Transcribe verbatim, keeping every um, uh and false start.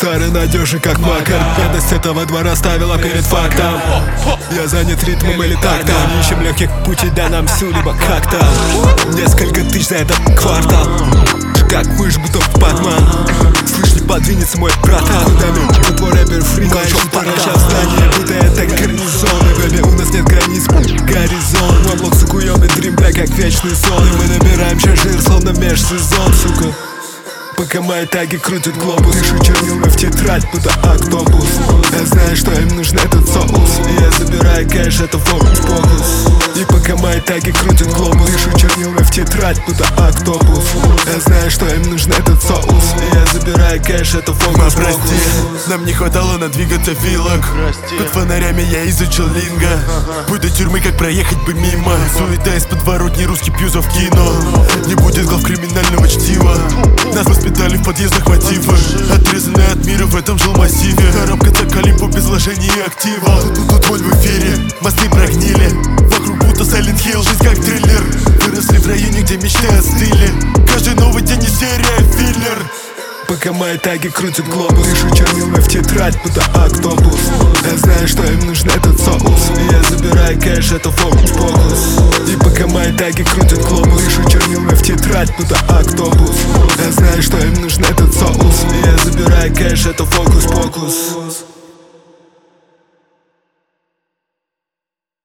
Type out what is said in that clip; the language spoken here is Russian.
старый, надежный как макар. Бедность этого двора ставила перед фактом. Я занят ритмом или тактом. Ищем легких путей, да нам всю, либо как-то. Несколько тысяч за этот квартал. Как мышь, будто в Батман. Слышь, не подвинется мой братан. Куда твой рэпер фрик, он шел парача в здании, будто это гарнизон. И бэби, у нас нет границ, горизонт. Мой блок, сука, ёбный дрим, бля, как вечный сон. И мы набираем сейчас жир, словно межсезон, сука. Пока мои таги крутят глобус, пишу чернилами в тетрадь, будто автобус. Я знаю, что им нужен этот соус, и я забираю кэш, это фокус-покус. И пока мои таги крутят глобус, пишу чернилами в тетрадь, будто автобус. Я знаю, что им нужен этот соус, и я забираю кэш, это фокус-покус. Прости, нам не хватало надвигаться вилок. Под фонарями я изучил линго. Путь до тюрьмы, как проехать бы мимо. Суета из подворотни, русский пьюза в кино. Не будет глав криминального чтива. Нас воспитали в подъездах мотивы. Отрезанные от мира, в этом жил массиве. Карабкаться к Олимпу без вложения и актива. Тут, тут боль в эфире, мосты прогнили. Вокруг будто Silent Hill, жизнь как триллер. Выросли в районе, где мечты остыли. Каждый новый день не серия, филлер. Пока мои таги крутят глобус, пишу чернилами в тетрадь, будто автобус. Я знаю, что им нужен этот соус, и я забираю кэш, это фокус-покус. И пока мои таги крутят глобус, пишу чернилами в тетрадь, будто автобус. Я знаю, что им нужен этот соус, и я забираю кэш, это фокус-покус.